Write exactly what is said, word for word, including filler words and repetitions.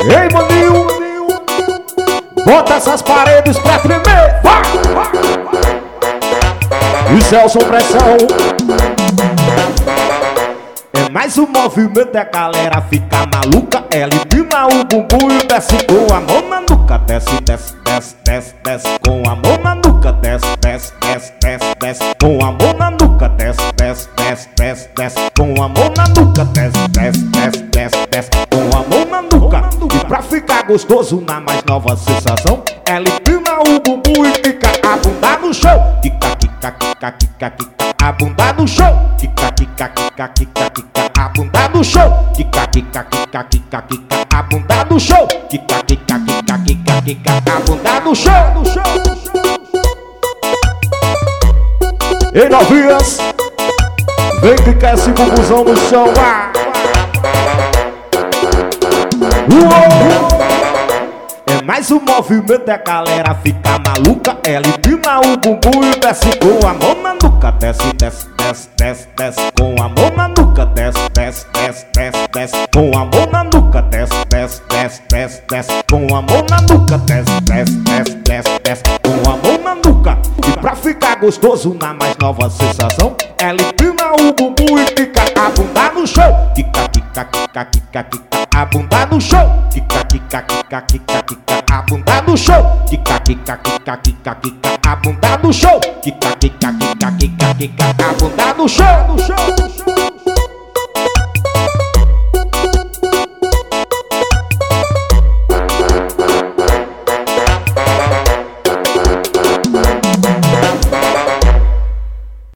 Ei, maninho, bota essas paredes pra tremer. Vai, vai, vai. E Celso pressão. É mais um movimento, a galera fica maluca. Ela empina o bumbum e desce com a mão na nuca. Desce, desce, desce, desce, desce com a mão na nuca. Desce, desce, desce, desce, desce com a mão na nuca. Desce, desce, desce, desce, desce com a mão na nuca. Desce, desce, desce, desce, desce com a mão na nuca. E pra ficar gostoso na mais nova sensação, ela empina o bumbum e fica a bunda no chão. Quica, quica, quica, quica, quica a bunda no chão. Quica, quica, quica, quica, quica a bunda no chão. Quica, quica, quica, quica, quica a bunda no chão. Quica, quica, quica, quica, quica a bunda no chão, no chão, no chão. Ei, novinhas, vem ficar esse bumbuzão no chão. Ah. Uou. É mais um movimento, a galera fica maluca. Ela empina o bumbum e desce com a mão na nuca. Desce, desce, desce, desce, desce com a mão na nuca. Desce, desce, desce, desce, desce com a mão na nuca. Desce, desce, desce, desce, desce com a mão na nuca. Desce, desce, desce, desce, desce com a mão na nuca. E pra ficar gostoso na mais nova sensação, ela empina o bumbum e fica a bunda no chão. Quica, quica, quica, quica, quica a bunda no chão. Quica, quica, quica, quica, quica a bunda no chão. Quica, quica, quica, quica, quica a bunda no chão. Quica, quica, quica, quica, quica a bunda no chão, no chão, no chão.